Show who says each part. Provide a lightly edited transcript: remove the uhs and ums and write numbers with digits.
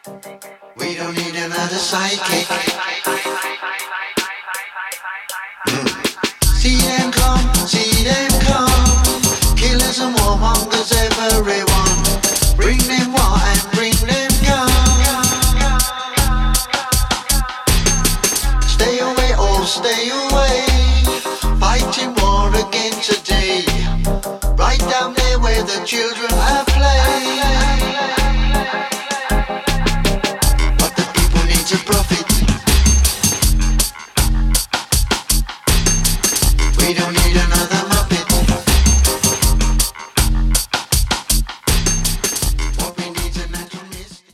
Speaker 1: We don't need another sidekick. See them come. Killers and warmongers, everyone. Bring them war and bring them gun. Stay away, oh stay away. Fighting war against today. Right down there where the children have played. But the people need to profit. We don't need another